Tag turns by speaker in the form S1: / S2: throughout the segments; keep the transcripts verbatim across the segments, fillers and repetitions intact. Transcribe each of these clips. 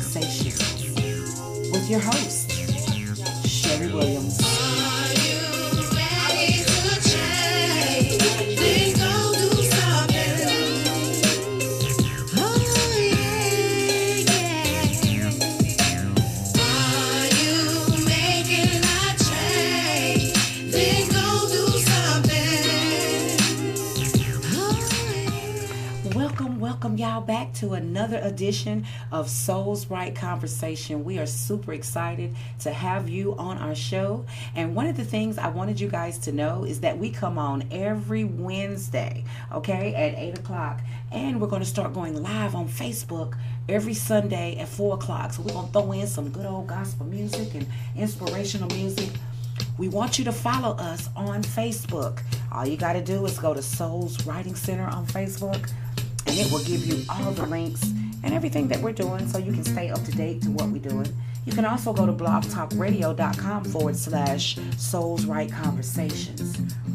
S1: Conversations with your host, Sherry Williams. Welcome y'all back to another edition of Soul's Right Conversation. We are super excited to have you on our show. And one of the things I wanted you guys to know is that we come on every Wednesday, okay, at eight o'clock. And we're going to start going live on Facebook every Sunday at four o'clock. So we're going to throw in some good old gospel music and inspirational music. We want you to follow us on Facebook. All you got to do is go to Soul's Writing Center on Facebook. And it will give you all the links and everything that we're doing so you can stay up to date to what we're doing. You can also go to blogtalkradio.com forward slash Souls Right Conversations.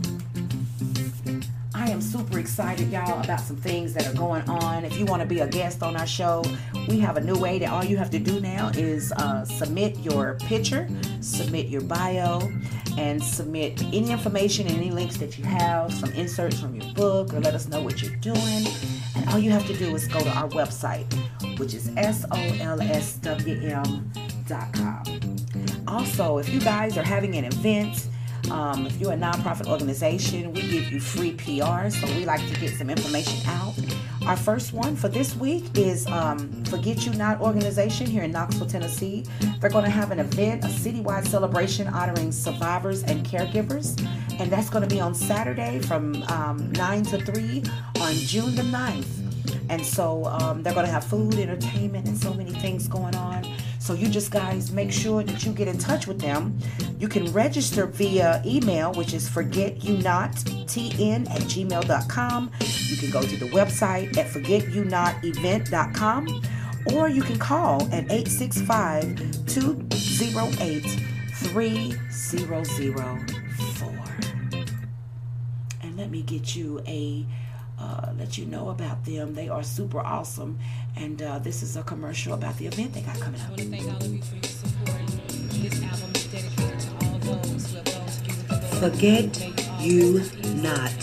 S1: I am super excited, y'all, about some things that are going on. If you want to be a guest on our show, we have a new way that all you have to do now is uh, submit your picture, submit your bio, and submit any information and any links that you have, some inserts from your book, or let us know what you're doing. And all you have to do is go to our website, which is S O L S W M dot com. Also, if you guys are having an event, um, if you're a nonprofit organization, we give you free P R, so we like to get some information out. Our first one for this week is um, Forget You Not organization here in Knoxville, Tennessee. They're going to have an event, a citywide celebration honoring survivors and caregivers. And that's going to be on Saturday from um, nine to three on June the ninth. And so um, they're going to have food, entertainment, and so many things going on. So you just guys make sure that you get in touch with them. You can register via email, which is forgetyounottn at gmail dot com. You can go to the website at forget you not event dot com. Or you can call at eight six five, two oh eight, three zero zero four. And let me get you a Uh, let you know about them. They are super awesome, and uh, this is a commercial about the event they got coming up.
S2: I want to thank all of you for your support. This album is dedicated to all those who have gone to be with the Lord.
S1: Forget You Not.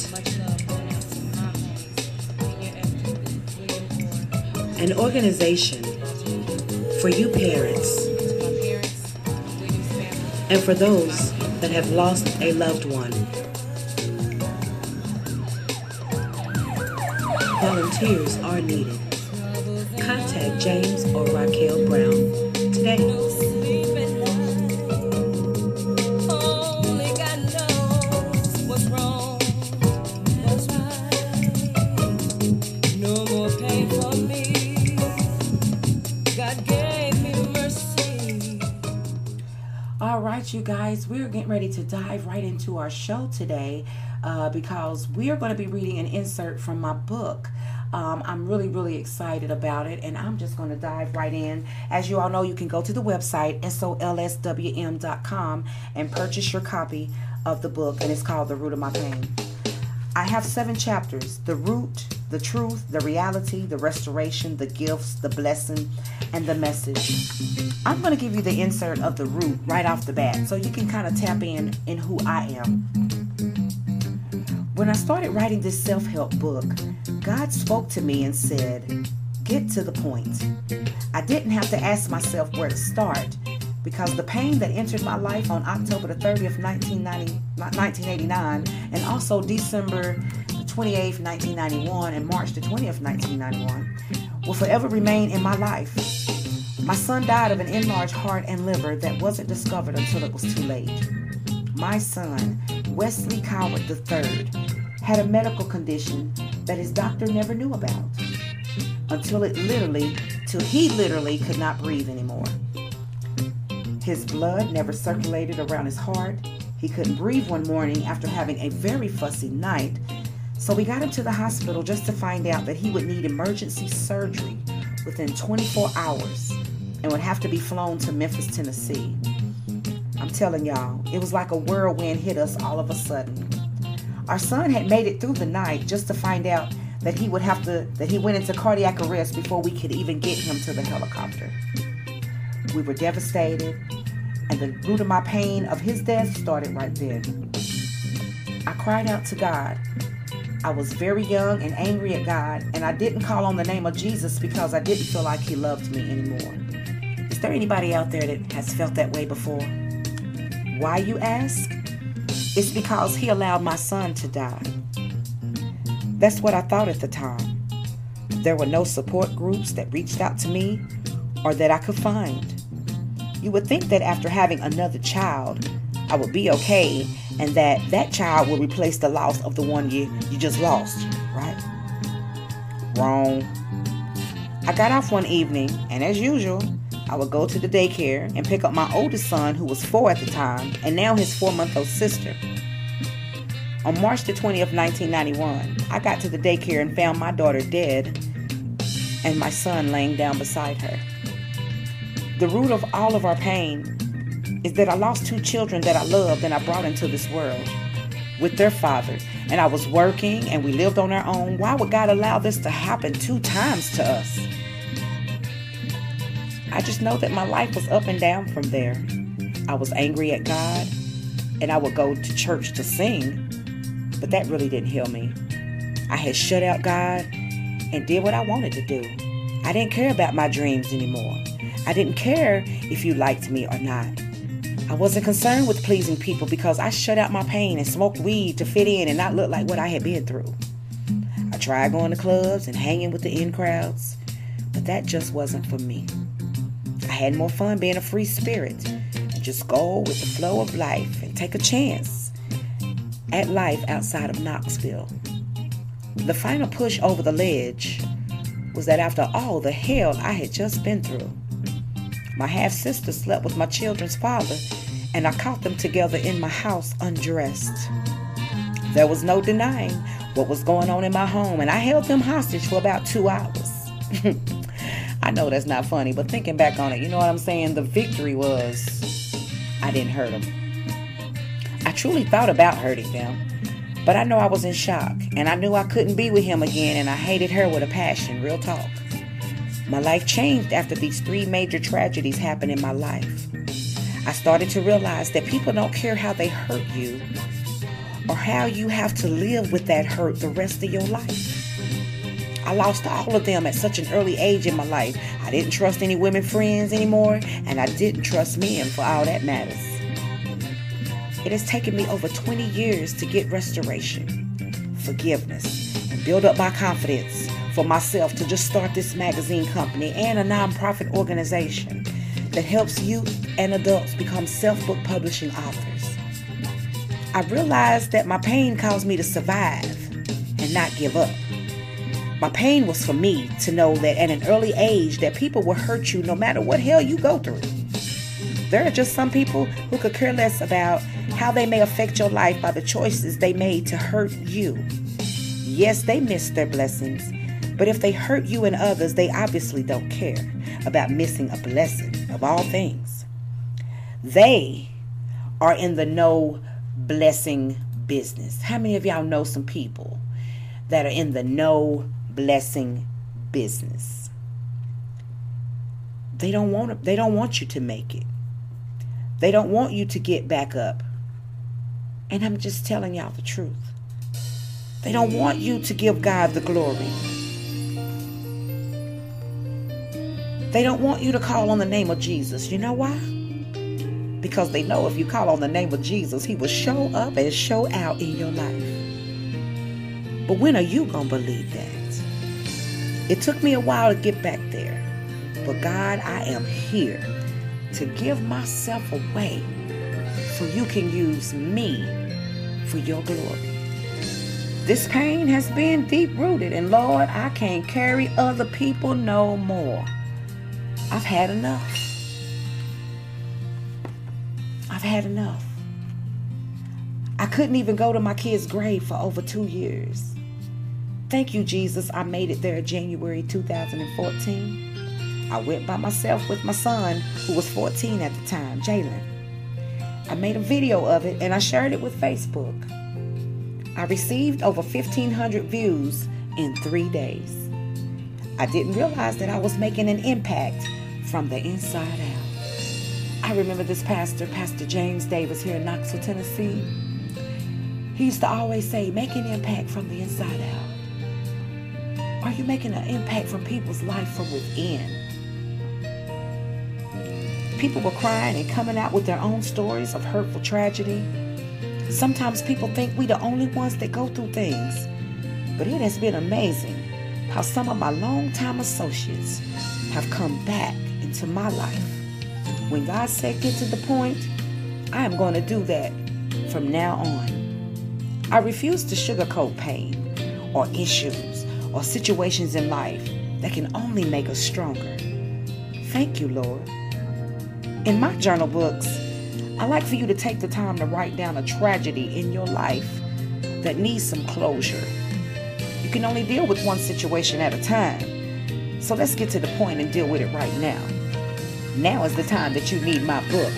S1: An organization for you parents and for those that have lost a loved one. Volunteers are needed. Contact James or Raquel Brown today. All right, you guys, we're getting ready to dive right into our show today. Uh, because we are going to be reading an insert from my book. Um, I'm really, really excited about it, and I'm just going to dive right in. As you all know, you can go to the website, S O L S W M dot com, and purchase your copy of the book, and it's called The Root of My Pain. I have seven chapters: the root, the truth, the reality, the restoration, the gifts, the blessing, and the message. I'm going to give you the insert of the root right off the bat, so you can kind of tap in in who I am. When I started writing this self-help book, God spoke to me and said, get to the point. I didn't have to ask myself where to start because the pain that entered my life on October the thirtieth, nineteen eighty-nine, and also December the twenty-eighth, nineteen ninety-one, and March the twentieth, nineteen ninety-one, will forever remain in my life. My son died of an enlarged heart and liver that wasn't discovered until it was too late. My son, Wesley Coward the third, had a medical condition that his doctor never knew about until it literally, till he literally could not breathe anymore. His blood never circulated around his heart. He couldn't breathe one morning after having a very fussy night, so we got him to the hospital just to find out that he would need emergency surgery within twenty-four hours and would have to be flown to Memphis, Tennessee. I'm telling y'all, it was like a whirlwind hit us all of a sudden. Our son had made it through the night just to find out that he would have to, that he went into cardiac arrest before we could even get him to the helicopter. We were devastated, and the root of my pain of his death started right then. I cried out to God. I was very young and angry at God, and I didn't call on the name of Jesus because I didn't feel like he loved me anymore. Is there anybody out there that has felt that way before? Why, you ask? It's because he allowed my son to die. That's what I thought at the time. There were no support groups that reached out to me or that I could find. You would think that after having another child, I would be okay, and that that child will replace the loss of the one you, you just lost, right? Wrong. I got off one evening, and as usual, I would go to the daycare and pick up my oldest son, who was four at the time, and now his four-month-old sister. On March the twentieth, nineteen ninety-one, I got to the daycare and found my daughter dead and my son laying down beside her. The root of all of our pain is that I lost two children that I loved and I brought into this world with their father. And I was working and we lived on our own. Why would God allow this to happen two times to us? I just know that my life was up and down from there. I was angry at God, and I would go to church to sing, but that really didn't heal me. I had shut out God and did what I wanted to do. I didn't care about my dreams anymore. I didn't care if you liked me or not. I wasn't concerned with pleasing people because I shut out my pain and smoked weed to fit in and not look like what I had been through. I tried going to clubs and hanging with the in crowds, but that just wasn't for me. I had more fun being a free spirit and just go with the flow of life and take a chance at life outside of Knoxville. The final push over the ledge was that after all the hell I had just been through, my half-sister slept with my children's father, and I caught them together in my house undressed. There was no denying what was going on in my home, and I held them hostage for about two hours. I know that's not funny, but thinking back on it, you know what I'm saying? The victory was I didn't hurt them. I truly thought about hurting them, but I know I was in shock, and I knew I couldn't be with him again, and I hated her with a passion, real talk. My life changed after these three major tragedies happened in my life. I started to realize that people don't care how they hurt you or how you have to live with that hurt the rest of your life. I lost all of them at such an early age in my life. I didn't trust any women friends anymore, and I didn't trust men for all that matters. It has taken me over twenty years to get restoration, forgiveness, and build up my confidence for myself to just start this magazine company and a nonprofit organization that helps youth and adults become self-book publishing authors. I realized that my pain caused me to survive and not give up. My pain was for me to know that at an early age that people will hurt you no matter what hell you go through. There are just some people who could care less about how they may affect your life by the choices they made to hurt you. Yes, they missed their blessings, but if they hurt you and others, they obviously don't care about missing a blessing of all things. They are in the no blessing business. How many of y'all know some people that are in the no blessing business? They don't want to, they don't want you to make it. They don't want you to get back up. And I'm just telling y'all the truth. They don't want you to give God the glory. They don't want you to call on the name of Jesus. You know why? Because they know if you call on the name of Jesus, he will show up and show out in your life. But when are you going to believe that? It took me a while to get back there. But God, I am here to give myself away so you can use me for your glory. This pain has been deep-rooted, and Lord, I can't carry other people no more. I've had enough. I've had enough. I couldn't even go to my kid's grave for over two years. Thank you, Jesus. I made it there January two thousand fourteen. I went by myself with my son, who was fourteen at the time, Jalen. I made a video of it and I shared it with Facebook. I received over fifteen hundred views in three days. I didn't realize that I was making an impact from the inside out. I remember this pastor, Pastor James Davis, here in Knoxville, Tennessee. He used to always say, make an impact from the inside out. Are you making an impact from people's life from within? People were crying and coming out with their own stories of hurtful tragedy. Sometimes people think we the only ones that go through things. But it has been amazing how some of my longtime associates have come back into my life. When God said get to the point, I am going to do that from now on. I refuse to sugarcoat pain or issues or situations in life that can only make us stronger. Thank you, Lord. In my journal books, I like for you to take the time to write down a tragedy in your life that needs some closure. You can only deal with one situation at a time. So let's get to the point and deal with it right now. Now is the time that you need my book.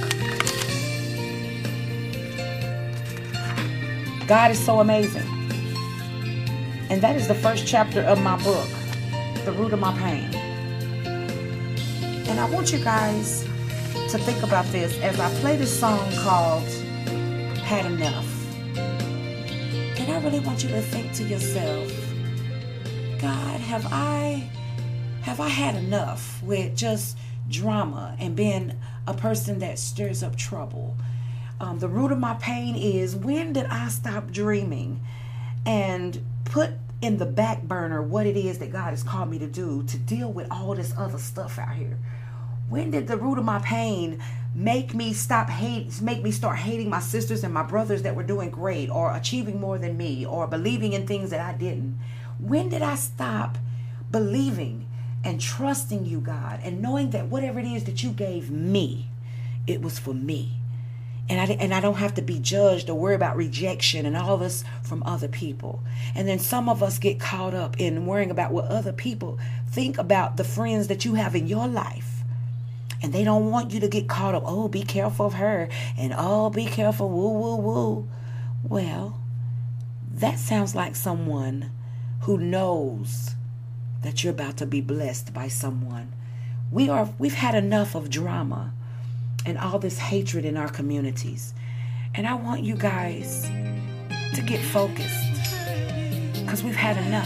S1: God is so amazing. And that is the first chapter of my book, The Root of My Pain. And I want you guys to think about this as I play this song called Had Enough. And I really want you to think to yourself, God, have I have I had enough with just drama and being a person that stirs up trouble? Um, the root of my pain is, when did I stop dreaming and put in the back burner what it is that God has called me to do to deal with all this other stuff out here? When did the root of my pain make me stop hate, make me start hating my sisters and my brothers that were doing great or achieving more than me or believing in things that I didn't? When did I stop believing and trusting you, God, and knowing that whatever it is that you gave me, it was for me? And I, and I don't have to be judged or worry about rejection and all this from other people. And then some of us get caught up in worrying about what other people think about the friends that you have in your life. And they don't want you to get caught up. Oh, be careful of her. And oh, be careful. Woo, woo, woo. Well, that sounds like someone who knows that you're about to be blessed by someone. We are, we've had enough of drama and all this hatred in our communities. And I want you guys to get focused, because we've had enough.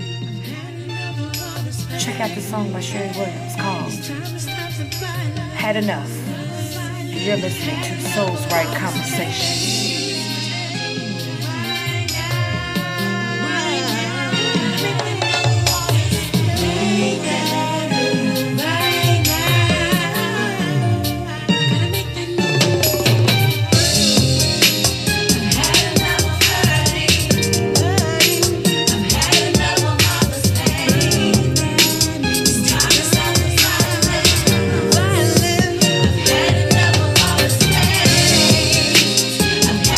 S1: Check out the song by Sherry Williams called Had Enough. And you're listening to Soul's Right Conversation.
S3: I've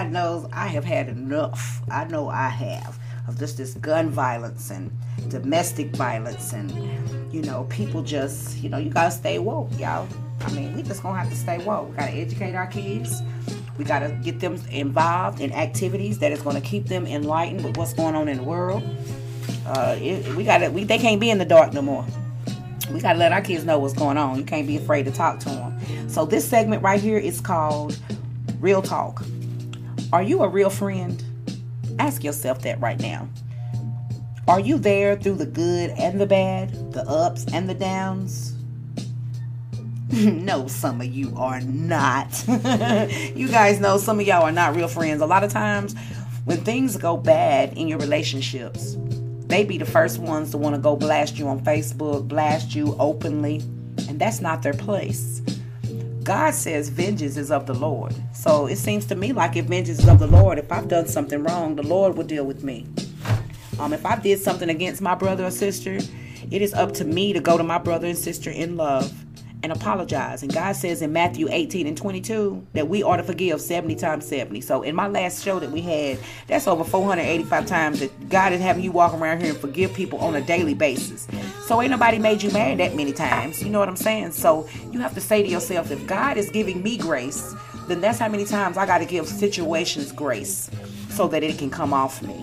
S1: God knows I have had enough. I know I have of just this gun violence and domestic violence, and you know, people just, you know, you gotta stay woke, y'all. I mean, we just gonna have to stay woke. We gotta educate our kids. We gotta get them involved in activities that is gonna keep them enlightened with what's going on in the world. Uh, it, we gotta, we they can't be in the dark no more. We gotta let our kids know what's going on. You can't be afraid to talk to them. So this segment right here is called Real Talk. Are you a real friend? Ask yourself that right now. Are you there through the good and the bad, the ups and the downs? No, some of you are not. You guys know some of y'all are not real friends. A lot of times when things go bad in your relationships, they be the first ones to want to go blast you on Facebook, blast you openly, and that's not their place. God says vengeance is of the Lord. So it seems to me like if vengeance is of the Lord, if I've done something wrong, the Lord will deal with me. Um, if I did something against my brother or sister, it is up to me to go to my brother and sister in love and apologize. And God says in Matthew eighteen and twenty-two that we ought to forgive seventy times seventy. So in my last show that we had, that's over four hundred eighty-five times that God is having you walk around here and forgive people on a daily basis. So ain't nobody made you mad that many times. You know what I'm saying? So you have to say to yourself, if God is giving me grace, then that's how many times I got to give situations grace so that it can come off me.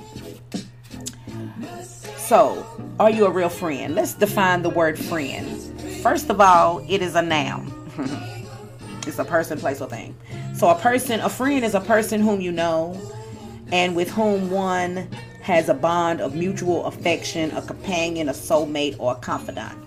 S1: So, are you a real friend? Let's define the word friend. First of all, it is a noun. It's a person, place, or thing. So a person, a friend is a person whom you know and with whom one has a bond of mutual affection, a companion, a soulmate, or a confidant.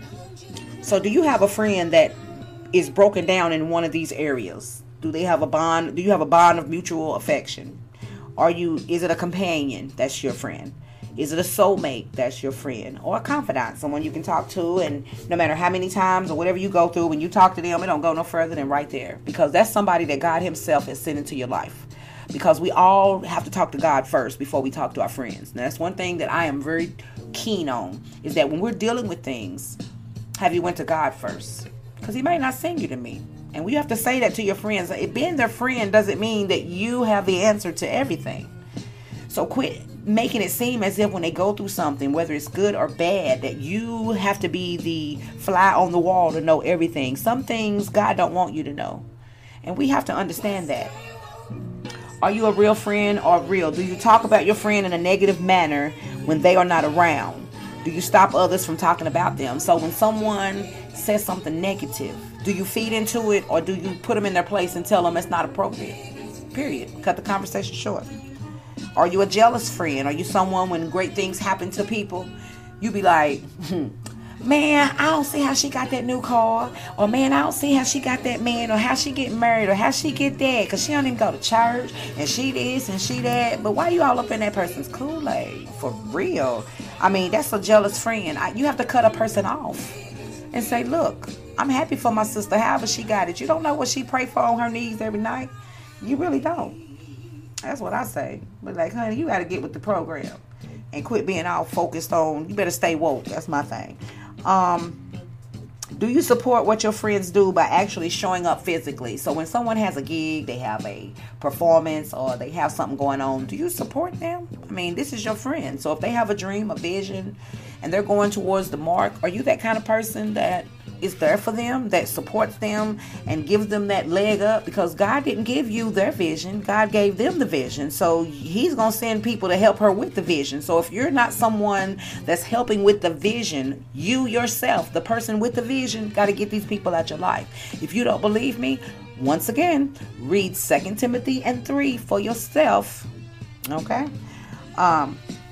S1: So do you have a friend that is broken down in one of these areas? Do they have a bond? Do you have a bond of mutual affection? Are you, is it a companion that's your friend? Is it a soulmate that's your friend? Or a confidant, someone you can talk to, and no matter how many times or whatever you go through, when you talk to them, it don't go no further than right there. Because that's somebody that God himself has sent into your life. Because we all have to talk to God first before we talk to our friends. Now, that's one thing that I am very keen on, is that when we're dealing with things, have you went to God first? Because he might not send you to me. And we have to say that to your friends. Being their friend doesn't mean that you have the answer to everything. So quit making it seem as if when they go through something, whether it's good or bad, that you have to be the fly on the wall to know everything. Some things God don't want you to know. And we have to understand that. Are you a real friend or real? Do you talk about your friend in a negative manner when they are not around? Do you stop others from talking about them? So when someone says something negative, do you feed into it, or do you put them in their place and tell them it's not appropriate? Period. Cut the conversation short. Are you a jealous friend? Are you someone when great things happen to people, you be like, hmm, man, I don't see how she got that new car, or man, I don't see how she got that man, or how she get married, or how she get that, because she don't even go to church, and she this and she that. But why you all up in that person's Kool-Aid? For real. I mean, that's a jealous friend. I, you have to cut a person off and say, look, I'm happy for my sister, however she got it. You don't know what she pray for on her knees every night. You really don't. That's what I say. But like, honey, you got to get with the program and quit being all focused on, you better stay woke. That's my thing. Um, do you support what your friends do by actually showing up physically? So when someone has a gig, they have a performance, or they have something going on, do you support them? I mean, this is your friend. So if they have a dream, a vision, and they're going towards the mark, are you that kind of person that is there for them, that supports them and gives them that leg up? Because God didn't give you their vision. God gave them the vision. So he's going to send people to help her with the vision. So if you're not someone that's helping with the vision, you yourself, the person with the vision, got to get these people out your life. If you don't believe me, once again, read Second Timothy and three for yourself. Okay? Um,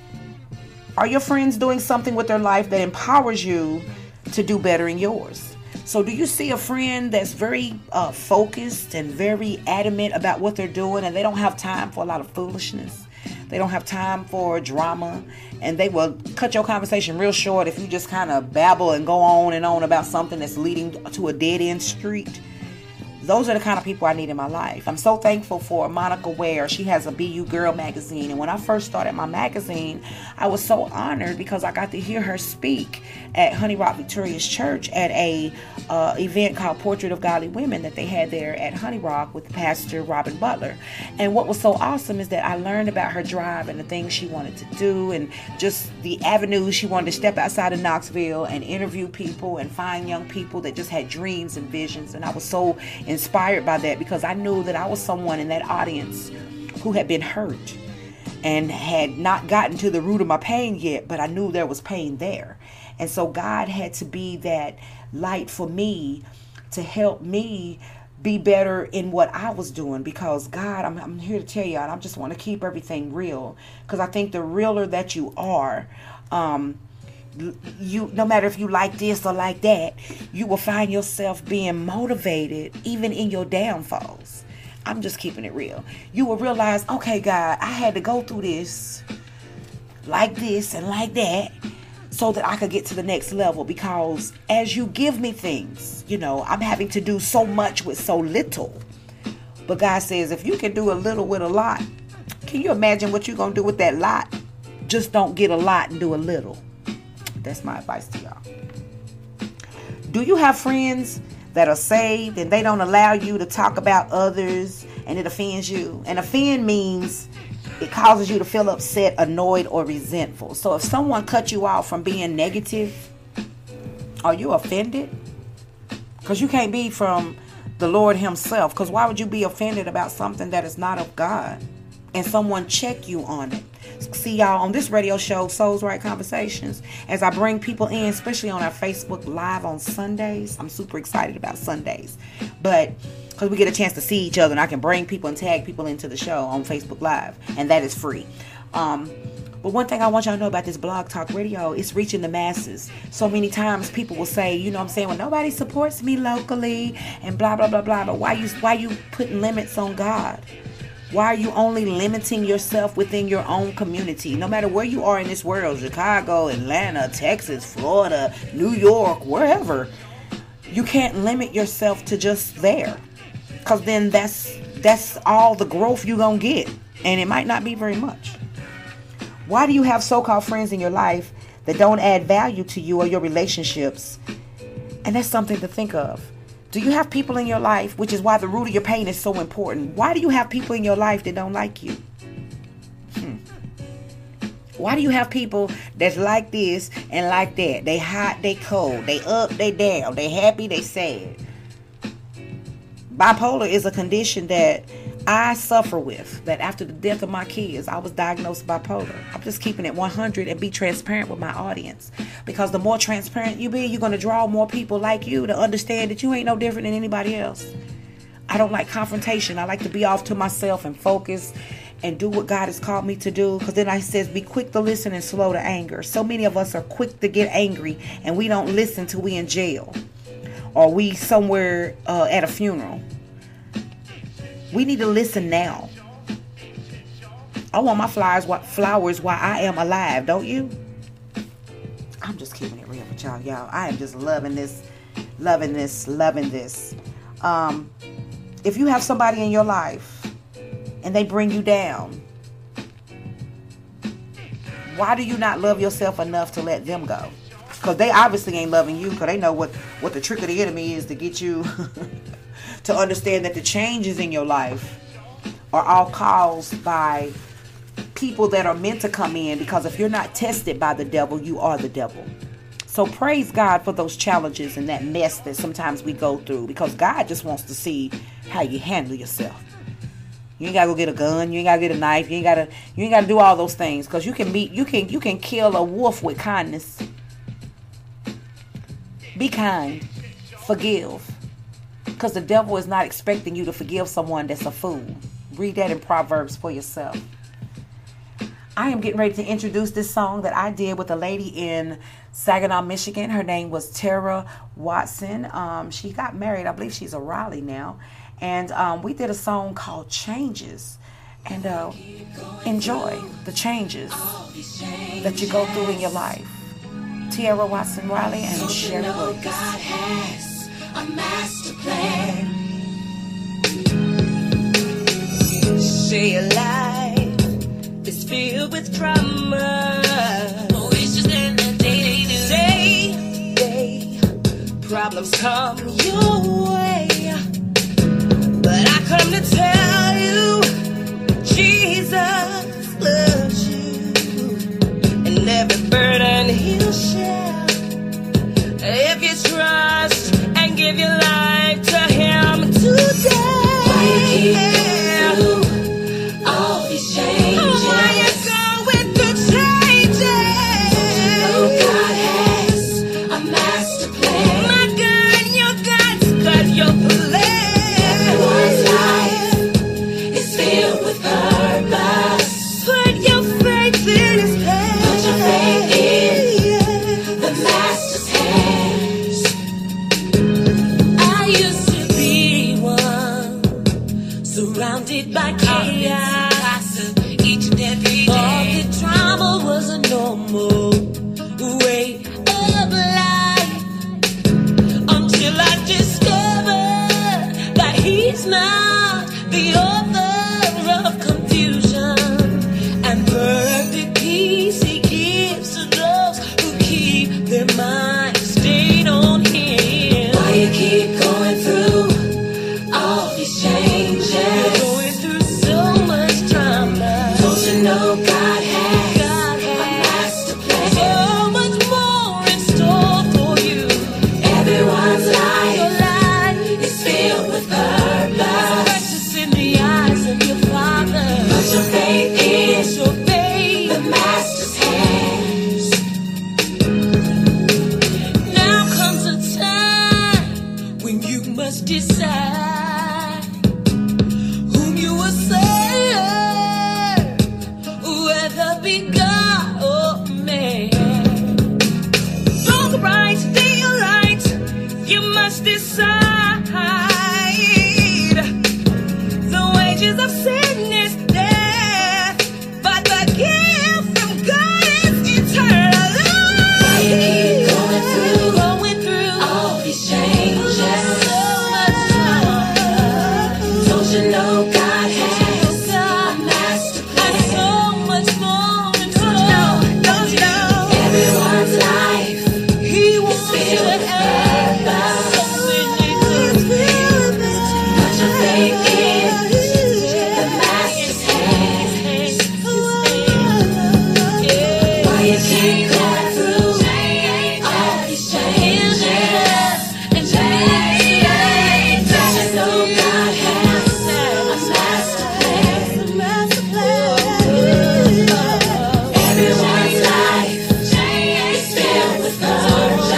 S1: are your friends doing something with their life that empowers you to do better in yours? So do you see a friend that's very uh, focused and very adamant about what they're doing, and they don't have time for a lot of foolishness? They don't have time for drama, and they will cut your conversation real short if you just kind of babble and go on and on about something that's leading to a dead-end street. Those are the kind of people I need in my life. I'm so thankful for Monica Ware. She has a B U Girl magazine. And when I first started my magazine, I was so honored because I got to hear her speak at Honey Rock Victorious Church at a uh, event called Portrait of Godly Women that they had there at Honey Rock with Pastor Robin Butler. And what was so awesome is that I learned about her drive and the things she wanted to do and just the avenues she wanted to step outside of Knoxville and interview people and find young people that just had dreams and visions. And I was so inspired by that because I knew that I was someone in that audience who had been hurt and had not gotten to the root of my pain yet, but I knew there was pain there. And so God had to be that light for me to help me be better in what I was doing, because God, I'm, I'm here to tell you, I just want to keep everything real, because I think the realer that you are, um, you, no matter if you like this or like that, you will find yourself being motivated even in your downfalls. I'm just keeping it real. You will realize, okay, God, I had to go through this like this and like that so that I could get to the next level, because as you give me things, you know, I'm having to do so much with so little. But God says, if you can do a little with a lot, can you imagine what you're going to do with that lot? Just don't get a lot and do a little. That's my advice to y'all. Do you have friends that are saved and they don't allow you to talk about others and it offends you? And offend means it causes you to feel upset, annoyed, or resentful. So if someone cut you off from being negative, are you offended? Because you can't be from the Lord himself. Because why would you be offended about something that is not of God and someone check you on it? See y'all on this radio show, Souls Right Conversations, as I bring people in, especially on our Facebook Live on Sundays. I'm super excited about Sundays, but because we get a chance to see each other and I can bring people and tag people into the show on Facebook Live, and that is free. Um, but one thing I want y'all to know about this Blog Talk Radio, it's reaching the masses. So many times people will say, you know what I'm saying, well, nobody supports me locally and blah, blah, blah, blah. But why you, why you putting limits on God? Why are you only limiting yourself within your own community? No matter where you are in this world, Chicago, Atlanta, Texas, Florida, New York, wherever, you can't limit yourself to just there. Because then that's that's all the growth you're going to get. And it might not be very much. Why do you have so-called friends in your life that don't add value to you or your relationships? And that's something to think of. Do you have people in your life, which is why the root of your pain is so important? Why do you have people in your life that don't like you? Hmm. Why do you have people that's like this and like that? They hot, they cold, they up, they down, they happy, they sad. Bipolar is a condition that I suffer with, that after the death of my kids, I was diagnosed bipolar. I'm just keeping it one hundred and be transparent with my audience. Because the more transparent you be, you're going to draw more people like you to understand that you ain't no different than anybody else. I don't like confrontation. I like to be off to myself and focus and do what God has called me to do. Because then I says, be quick to listen and slow to anger. So many of us are quick to get angry and we don't listen till we in jail. Or we somewhere uh, at a funeral. We need to listen now. I want my flowers, flowers while I am alive, don't you? I'm just keeping it real with y'all, y'all. I am just loving this, loving this, loving this. Um, if you have somebody in your life and they bring you down, why do you not love yourself enough to let them go? Because they obviously ain't loving you, because they know what, what the trick of the enemy is to get you to understand that the changes in your life are all caused by people that are meant to come in, because if you're not tested by the devil, you are the devil. So praise God for those challenges and that mess that sometimes we go through, because God just wants to see how you handle yourself. You ain't gotta go get a gun, you ain't gotta get a knife, you ain't gotta you ain't gotta do all those things, because you can meet you can you can kill a wolf with kindness. Be kind. Forgive. Because the devil is not expecting you to forgive someone that's a fool. Read that in Proverbs for yourself. I am getting ready to introduce this song that I did with a lady in Saginaw, Michigan. Her name was Tara Watson. Um, she got married. I believe she's a Raleigh now. And um, we did a song called Changes. And uh, enjoy the changes that you go through in your life. Tara Watson Riley and Sherry Williams.
S3: God has a master plan. say your life is filled with drama. Oh, it's just in the day they do. Day, day, problems come your way. But I come to tell you, Jesus loves you, and every burden He'll share. If you trust and give your life to Him today. Why you keep going through all these changes? Why you going through changes? Don't you know God has a master plan? My God, your God's got your plan. Everyone's life is filled with purpose. Put your faith in His hand. Put your faith in the Master's hands. I used to be one surrounded by chaos each and every day. All the drama was a normal way of life until I discovered that He's not the author of confusion, and perfect peace He gives to those who keep their minds stayed on Him. Why you keep going through all these changes? You're going through so much drama. Don't you know God has God a master plan? So much more in store for you. Everyone's life, your life is filled with purpose. Precious in the eyes of your Father. Put your faith in Put your faith the Master's hands. Now comes a time when you must decide whom you will serve, whether be God or man. Wrong or right, day or light, you must decide. The wages of sin is death, but the gift from God is eternal life. Why you keep going through, going through all these changes? So much drama. Don't you know God has a master plan? So much more in store. Don't you know everyone's life He wants to have purpose. So when you do put your faith in the Master's hands. Why you keep going through all these changes? And changes. Don't you know God has a master plan? Everyone's life is filled with purpose.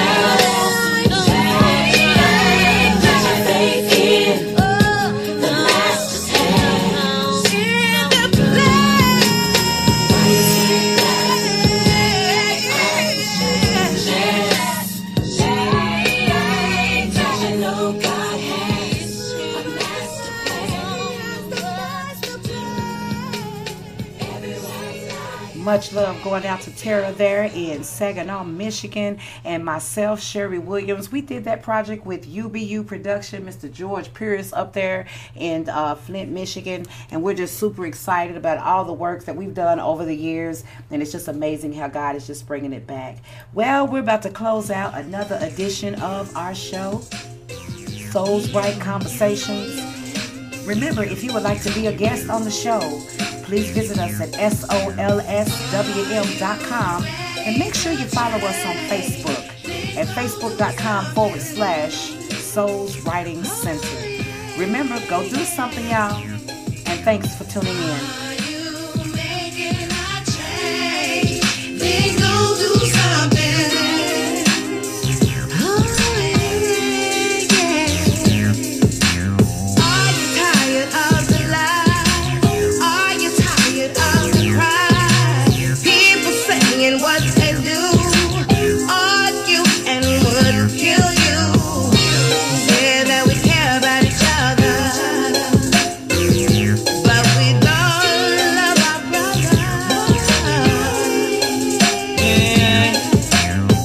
S3: Put your faith in the Master's hands. In the plan. Why you keep changes? Don't you know God has a master plan? Everyone's life.
S1: Much love going out to Tara there in Saginaw, Michigan, and myself, Sherry Williams. We did that project with U B U Production, Mister George Pierce up there in uh, Flint, Michigan, and we're just super excited about all the work that we've done over the years, and it's just amazing how God is just bringing it back. Well, we're about to close out another edition of our show, Souls Right Conversations. Remember, if you would like to be a guest on the show, please visit us at S O L S W M dot com and make sure you follow us on Facebook at facebook.com forward slash Souls Writing Center. Remember, go do something, y'all, and thanks for tuning in.
S3: What they do, argue and would kill you. Say that we care about each other, but we don't love our brother. Yeah.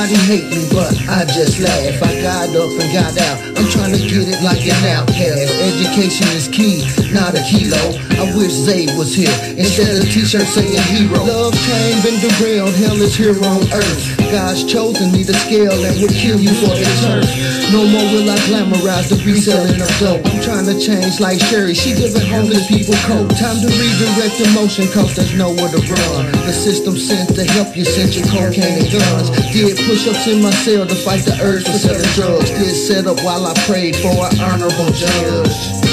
S4: Everybody hate me, but I just laugh. I got up and got out. I'm trying to get it like an outcast. Education is key, not a kilo. I wish Zay was here instead of t-shirts saying hero. Love came and derailed, hell is here on earth. God's chosen me to scale and would kill you for the turf. No more will I glamorize the reselling of dope. I'm trying to change like Sherry, she giving homeless people coke. Time to redirect emotion, cause there's nowhere to run. The system sent to help you, sent you cocaine and guns. Did push-ups in my cell to fight the urge for selling drugs. Did set up while I prayed for an honorable judge.